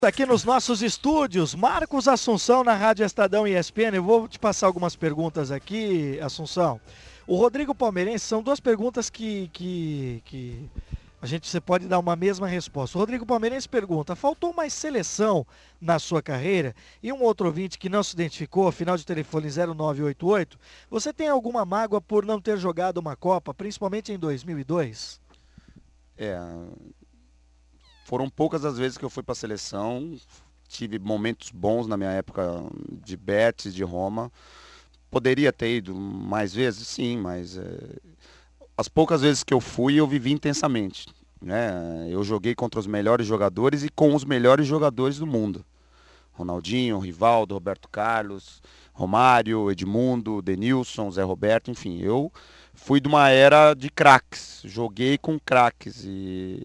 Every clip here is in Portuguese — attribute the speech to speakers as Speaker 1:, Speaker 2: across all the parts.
Speaker 1: Aqui nos nossos estúdios, Marcos Assunção na Rádio Estadão e ESPN. Eu vou te passar algumas perguntas aqui, Assunção. O Rodrigo Palmeirense, são duas perguntas que você pode dar uma mesma resposta. O Rodrigo Palmeirense pergunta: faltou mais seleção na sua carreira? E um outro ouvinte que não se identificou, final de telefone 0988, você tem alguma mágoa por não ter jogado uma Copa, principalmente em 2002?
Speaker 2: Foram poucas as vezes que eu fui para a seleção, tive momentos bons na minha época de Betis, de Roma. Poderia ter ido mais vezes? Sim, mas as poucas vezes que eu fui, eu vivi intensamente. Né? Eu joguei contra os melhores jogadores e com os melhores jogadores do mundo. Ronaldinho, Rivaldo, Roberto Carlos, Romário, Edmundo, Denilson, Zé Roberto, enfim. Eu fui de uma era de craques, joguei com craques e...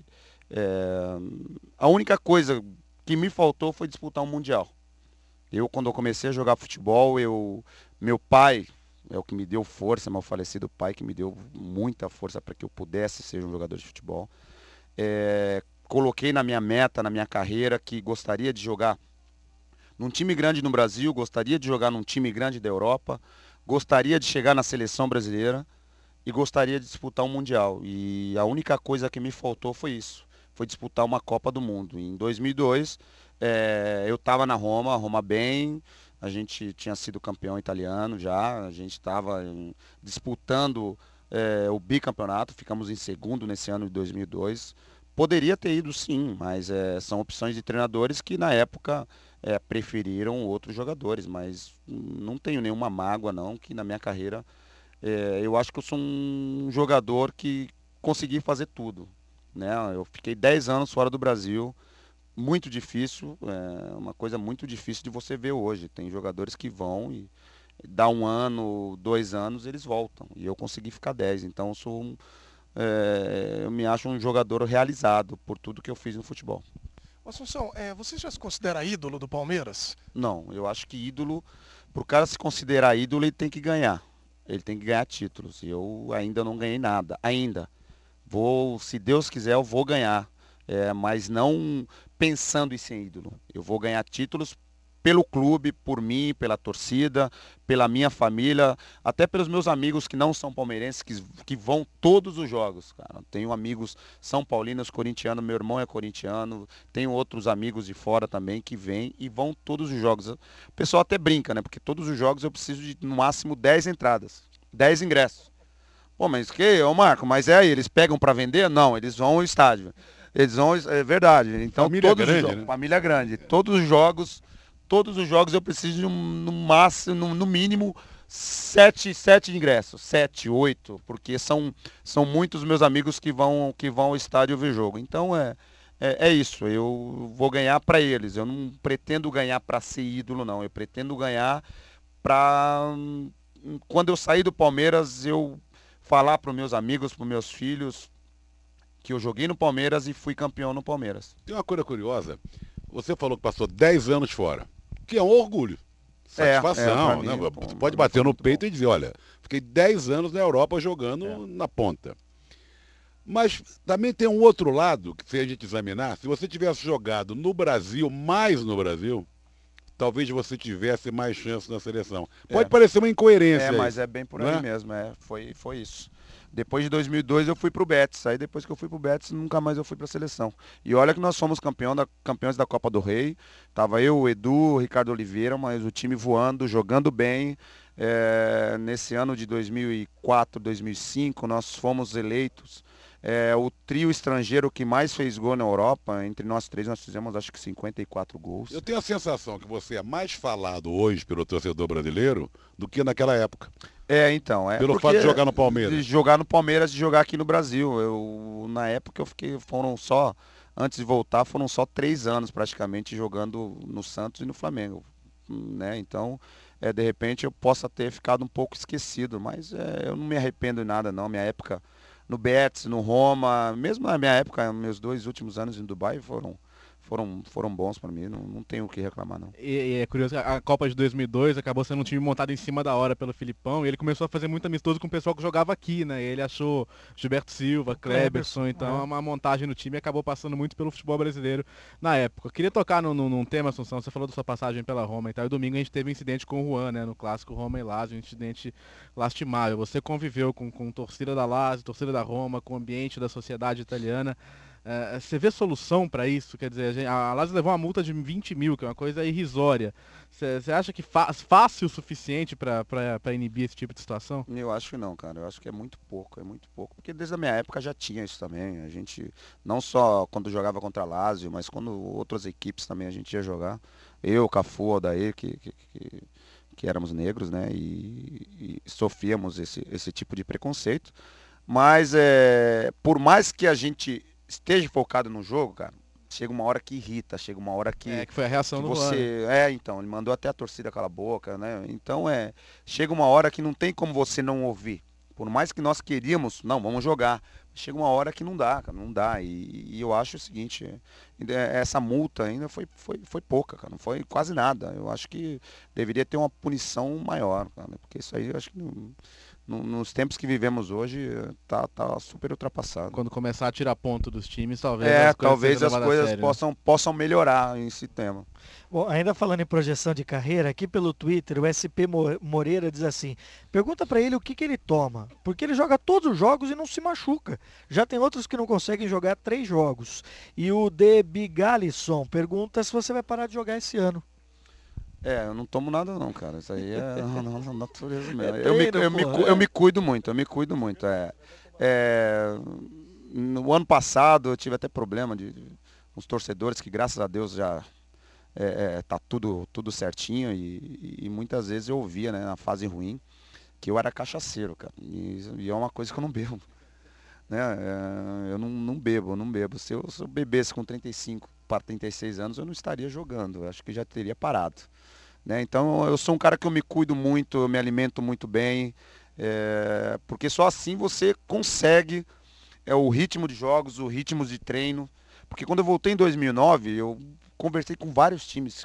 Speaker 2: a única coisa que me faltou foi disputar um mundial. Quando eu comecei a jogar futebol, meu pai é o que me deu força, meu falecido pai, que me deu muita força para que eu pudesse ser um jogador de futebol. Coloquei na minha meta, na minha carreira, que gostaria de jogar num time grande no Brasil, gostaria de jogar num time grande da Europa, gostaria de chegar na seleção brasileira e gostaria de disputar um mundial. E a única coisa que me faltou foi isso. Foi disputar uma Copa do Mundo. Em 2002, eu estava na Roma bem, a gente tinha sido campeão italiano já, a gente estava disputando o bicampeonato, ficamos em segundo nesse ano de 2002. Poderia ter ido sim, mas são opções de treinadores que na época preferiram outros jogadores, mas não tenho nenhuma mágoa não, que na minha carreira eu acho que eu sou um jogador que consegui fazer tudo. Né? Eu fiquei 10 anos fora do Brasil, muito difícil, uma coisa muito difícil de você ver hoje. Tem jogadores que vão e dá 1 ano, 2 anos, eles voltam. E eu consegui ficar 10. Então eu me acho um jogador realizado por tudo que eu fiz no futebol.
Speaker 3: Assunção, você já se considera ídolo do Palmeiras?
Speaker 2: Não, eu acho que ídolo, para o cara se considerar ídolo, ele tem que ganhar. Ele tem que ganhar títulos. E eu ainda não ganhei nada, ainda. Se Deus quiser, eu vou ganhar, mas não pensando em ser ídolo. Eu vou ganhar títulos pelo clube, por mim, pela torcida, pela minha família, até pelos meus amigos que não são palmeirenses, que vão todos os jogos, cara. Tenho amigos são paulinos, corintianos, meu irmão é corintiano, tenho outros amigos de fora também que vêm e vão todos os jogos. O pessoal até brinca, né? Porque todos os jogos eu preciso de, no máximo, 10 entradas, 10 ingressos. Pô, mas que, ô Marco, mas aí, eles pegam para vender? Não, eles vão ao estádio. Eles vão, é verdade. Então,
Speaker 4: família grande, né?
Speaker 2: Família grande. Todos os jogos eu preciso de no máximo, no mínimo, 7 ingressos. 7, 8, porque são muitos meus amigos que vão ao estádio ver jogo. Então, é isso. Eu vou ganhar para eles. Eu não pretendo ganhar para ser ídolo, não. Eu pretendo ganhar para... Quando eu sair do Palmeiras, eu falar para os meus amigos, para os meus filhos, que eu joguei no Palmeiras e fui campeão no Palmeiras.
Speaker 4: Tem uma coisa curiosa, você falou que passou 10 anos fora, que é um orgulho, satisfação, né? Você pode bater no peito e dizer, olha, fiquei 10 anos na Europa jogando na ponta. Mas também tem um outro lado, que se a gente examinar, se você tivesse jogado no Brasil, mais no Brasil, talvez você tivesse mais chance na seleção. Pode parecer uma incoerência.
Speaker 2: Mas é bem por aí mesmo. Foi isso. Depois de 2002 eu fui pro Betis. Aí depois que eu fui pro Betis, nunca mais eu fui pra seleção. E olha que nós fomos campeões da Copa do Rei. Tava eu, o Edu, o Ricardo Oliveira, mas o time voando, jogando bem. Nesse ano de 2004, 2005, nós fomos eleitos o trio estrangeiro que mais fez gol na Europa. Entre nós três, nós fizemos acho que 54 gols.
Speaker 4: Eu tenho a sensação que você é mais falado hoje pelo torcedor brasileiro do que naquela época.
Speaker 2: Então.
Speaker 4: Pelo fato de jogar no Palmeiras.
Speaker 2: De jogar no Palmeiras e jogar aqui no Brasil. Na época antes de voltar, foram só 3 anos praticamente jogando no Santos e no Flamengo. Né? Então, de repente eu possa ter ficado um pouco esquecido, mas eu não me arrependo de nada não. Minha época no Betis, no Roma, mesmo na minha época, meus 2 últimos anos em Dubai foram bons para mim, não tenho o que reclamar não.
Speaker 5: E é curioso, a Copa de 2002 acabou sendo um time montado em cima da hora pelo Filipão, e ele começou a fazer muito amistoso com o pessoal que jogava aqui, né? Ele achou Gilberto Silva, Kleberson, então uma montagem no time acabou passando muito pelo futebol brasileiro na época. Eu queria tocar num tema, Assunção, você falou da sua passagem pela Roma e tal, e domingo a gente teve um incidente com o Juan, né? No clássico Roma e Lazio, um incidente lastimável. Você conviveu com torcida da Lazio, torcida da Roma, com o ambiente da sociedade italiana. Você vê solução para isso? Quer dizer, a Lazio levou uma multa de 20 mil, que é uma coisa irrisória. Você acha que fácil o suficiente para inibir esse tipo de situação?
Speaker 2: Eu acho que não, cara. Eu acho que é muito pouco. Porque desde a minha época já tinha isso também. A gente, não só quando jogava contra a Lazio, mas quando outras equipes também a gente ia jogar. Eu, Cafu, Odair, que éramos negros, né? E sofríamos esse tipo de preconceito. Mas por mais que a gente esteja focado no jogo, cara, chega uma hora que irrita, chega uma hora que...
Speaker 5: que foi a reação do
Speaker 2: você então, ele mandou até a torcida calar a boca, né? Então, chega uma hora que não tem como você não ouvir. Por mais que nós queríamos, não, vamos jogar. Chega uma hora que não dá, cara, não dá. E eu acho o seguinte, essa multa ainda foi pouca, cara, não foi quase nada. Eu acho que deveria ter uma punição maior, cara, porque isso aí eu acho que nos tempos que vivemos hoje, tá super ultrapassado.
Speaker 5: Quando começar a tirar ponto dos times, talvez
Speaker 2: as coisas possam melhorar esse tema.
Speaker 1: Bom, ainda falando em projeção de carreira, aqui pelo Twitter, o SP Moreira diz assim, pergunta pra ele o que ele toma, porque ele joga todos os jogos e não se machuca. Já tem outros que não conseguem jogar 3 jogos. E o D. Bigalisson pergunta se você vai parar de jogar esse ano.
Speaker 2: Eu não tomo nada não, cara. Isso aí é a nossa natureza mesmo. Eu me cuido muito. No ano passado eu tive até problema de uns torcedores que, graças a Deus, já tá tudo certinho. E muitas vezes eu ouvia, né, na fase ruim, que eu era cachaceiro, cara. E é uma coisa que eu não bebo. Né? Eu não bebo. Se eu bebesse com 35 para 36 anos, eu não estaria jogando. Eu acho que já teria parado. Né? Então eu sou um cara que eu me cuido muito, eu me alimento muito bem, porque só assim você consegue o ritmo de jogos, o ritmo de treino. Porque quando eu voltei em 2009, eu conversei com vários times,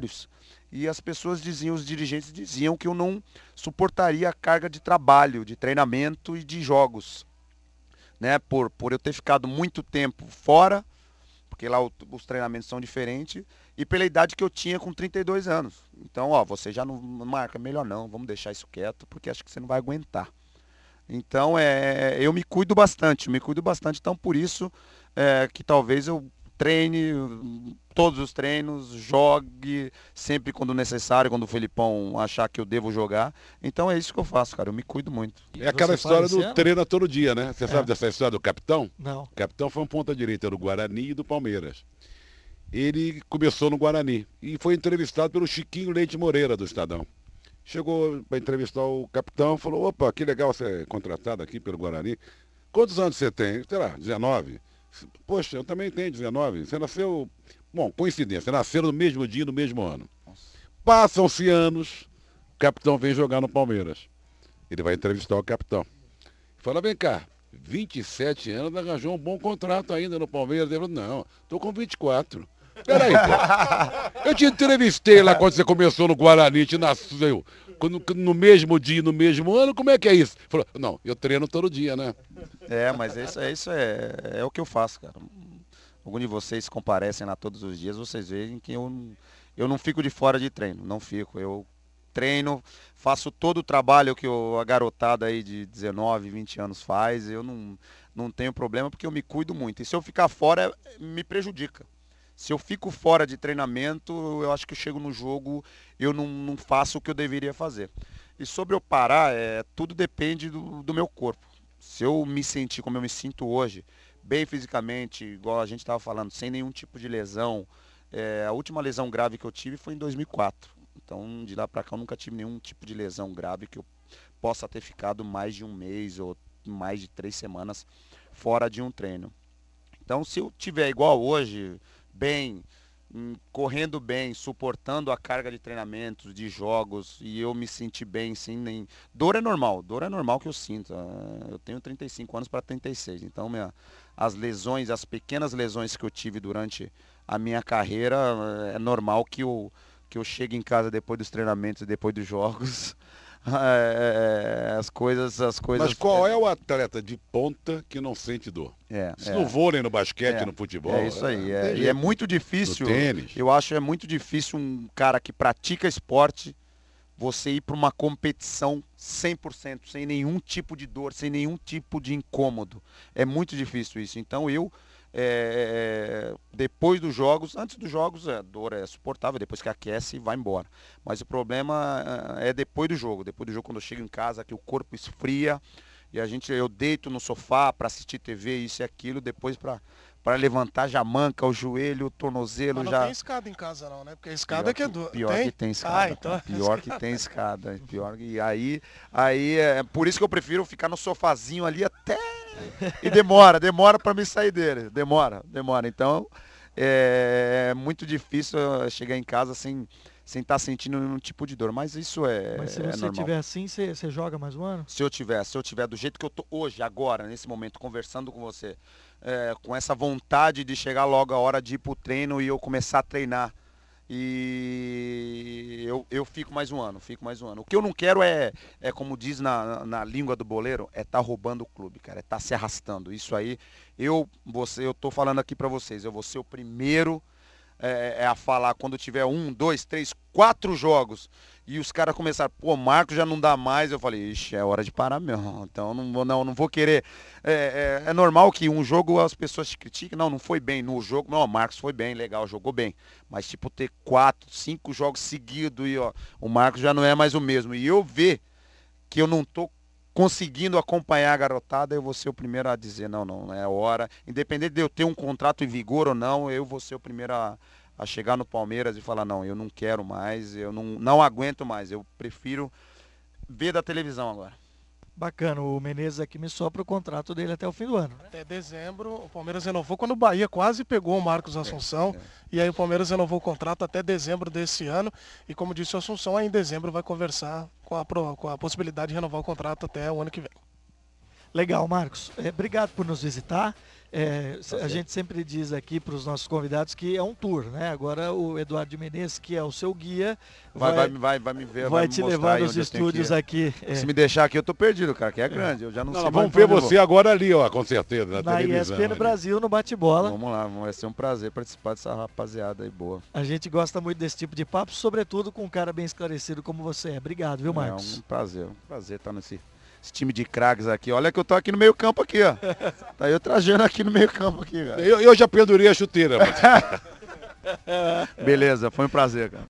Speaker 2: e as pessoas os dirigentes diziam que eu não suportaria a carga de trabalho, de treinamento e de jogos. Né? Por eu ter ficado muito tempo fora, porque lá os treinamentos são diferentes, e pela idade que eu tinha com 32 anos. Então, você já não marca, melhor não, vamos deixar isso quieto, porque acho que você não vai aguentar. Então, eu me cuido bastante, então por isso que talvez eu treine todos os treinos, jogue sempre quando necessário, quando o Felipão achar que eu devo jogar. Então é isso que eu faço, cara, eu me cuido muito.
Speaker 4: É aquela história do treino todo dia, né? Você sabe dessa história do capitão?
Speaker 1: Não.
Speaker 4: O capitão foi um ponta-direita do Guarani e do Palmeiras. Ele começou no Guarani e foi entrevistado pelo Chiquinho Leite Moreira, do Estadão. Chegou para entrevistar o capitão, falou, opa, que legal ser contratado aqui pelo Guarani. Quantos anos você tem? Sei lá, 19. Poxa, eu também tenho 19. Você nasceu... Bom, coincidência, nasceram no mesmo dia, no mesmo ano. Passam-se anos, o capitão vem jogar no Palmeiras. Ele vai entrevistar o capitão. Fala, vem cá, 27 anos, arranjou um bom contrato ainda no Palmeiras. Ele falou, não, tô com 24. Peraí, pô. Eu te entrevistei lá quando você começou no Guarani, te nasceu no mesmo dia, no mesmo ano, como é que é isso? Falou, não, eu treino todo dia, né?
Speaker 2: Mas isso é o que eu faço, cara. Algum de vocês comparecem lá todos os dias, vocês veem que eu não fico de fora de treino, não fico. Eu treino, faço todo o trabalho que a garotada aí de 19, 20 anos faz, eu não tenho problema porque eu me cuido muito. E se eu ficar fora, me prejudica. Se eu fico fora de treinamento, eu acho que eu chego no jogo, eu não faço o que eu deveria fazer. E sobre eu parar, tudo depende do meu corpo. Se eu me sentir como eu me sinto hoje, bem fisicamente, igual a gente estava falando, sem nenhum tipo de lesão, a última lesão grave que eu tive foi em 2004. Então, de lá para cá, eu nunca tive nenhum tipo de lesão grave que eu possa ter ficado mais de um mês ou mais de 3 semanas fora de um treino. Então, se eu tiver igual hoje, bem, correndo bem, suportando a carga de treinamentos, de jogos, e eu me sentir bem, sem dor é normal que eu sinto. Eu tenho 35 anos para 36, então as lesões, as pequenas lesões que eu tive durante a minha carreira, é normal que eu chegue em casa depois dos treinamentos, depois dos jogos, as coisas...
Speaker 4: Mas qual é o atleta de ponta que não sente dor? No vôlei, no basquete, no futebol.
Speaker 2: É isso aí. E é muito difícil,
Speaker 4: no tênis.
Speaker 2: Eu acho muito difícil um cara que pratica esporte, você ir para uma competição 100%, sem nenhum tipo de dor, sem nenhum tipo de incômodo. É muito difícil isso. Então depois dos jogos, antes dos jogos a dor é suportável, depois que aquece vai embora. Mas o problema é depois do jogo quando eu chego em casa, que o corpo esfria e eu deito no sofá para assistir TV, isso e aquilo, depois para levantar já manca o joelho, o tornozelo.
Speaker 3: Mas não
Speaker 2: já...
Speaker 3: tem escada em casa não, né? Porque a escada que é dor.
Speaker 2: Pior que tem escada.
Speaker 3: Então...
Speaker 2: Pior que tem escada. E aí é por isso que eu prefiro ficar no sofazinho ali até... E demora para me sair dele. Demora. Então é muito difícil chegar em casa sem estar sentindo nenhum tipo de dor. Mas isso
Speaker 1: Mas se você tiver assim, você joga mais um ano?
Speaker 2: Se eu tiver do jeito que eu tô hoje, agora, nesse momento, conversando com você, com essa vontade de chegar logo a hora de ir pro treino e eu começar a treinar. E eu fico mais um ano. O que eu não quero como diz na língua do boleiro, tá roubando o clube, cara, tá se arrastando. Isso aí, eu tô falando aqui pra vocês, eu vou ser o primeiro a falar quando tiver 1, 2, 3, 4 jogos e os caras começaram, Marcos já não dá mais, eu falei, ixi, é hora de parar mesmo, então não vou querer, é normal que um jogo as pessoas te critiquem, não foi bem no jogo, não, Marcos foi bem, legal, jogou bem, mas tipo ter 4, 5 jogos seguidos e o Marcos já não é mais o mesmo, e eu ver que eu não tô conseguindo acompanhar a garotada, eu vou ser o primeiro a dizer, não é hora. Independente de eu ter um contrato em vigor ou não, eu vou ser o primeiro a chegar no Palmeiras e falar, não, eu não quero mais, eu não aguento mais, eu prefiro ver da televisão agora.
Speaker 1: Bacana, o Menezes aqui me sopra o contrato dele até o fim do ano.
Speaker 3: Até dezembro, o Palmeiras renovou quando o Bahia quase pegou o Marcos Assunção. E aí o Palmeiras renovou o contrato até dezembro desse ano. E como disse o Assunção, aí em dezembro vai conversar com a possibilidade de renovar o contrato até o ano que vem.
Speaker 1: Legal, Marcos. Obrigado por nos visitar. A gente sempre diz aqui para os nossos convidados que é um tour, né? Agora o Eduardo de Menezes, que é o seu guia,
Speaker 2: vai me ver,
Speaker 1: vai te levar nos estúdios aqui.
Speaker 2: Se me deixar aqui eu tô perdido, cara, que é grande, eu já não sei.
Speaker 4: Vamos ver você agora ali, com certeza,
Speaker 1: na
Speaker 4: televisão.
Speaker 1: ESPN Brasil, no bate-bola.
Speaker 2: Vamos lá, vai ser um prazer participar dessa rapaziada aí boa.
Speaker 1: A gente gosta muito desse tipo de papo, sobretudo com um cara bem esclarecido como você é. Obrigado, viu, Marcos?
Speaker 2: É um prazer estar nesse time de craques aqui. Olha que eu tô aqui no meio campo aqui, ó. Tá eu trajando aqui no meio campo aqui, cara.
Speaker 4: Eu já pendurei a chuteira.
Speaker 2: Beleza, foi um prazer, cara.